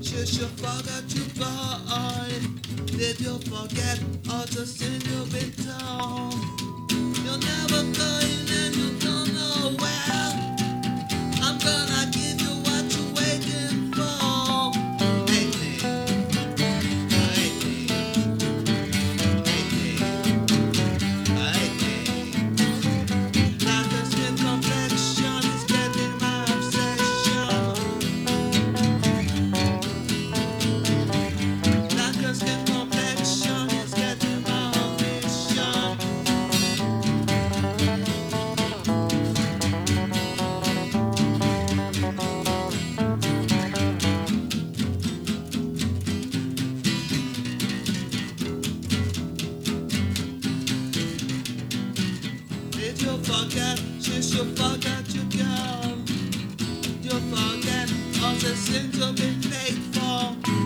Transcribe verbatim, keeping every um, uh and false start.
Should you forget your boy? Did you forget all the sins you've been done? You're never going and you don't know where. I'm gonna give you what you're waiting for. Hey, hey, hey, hey, hey. Like a skin complexion is getting my obsession. Like a skin complexion is getting my ambition. Did you forget? Should you forget your girl? Did you forget all the sins you've been paid for?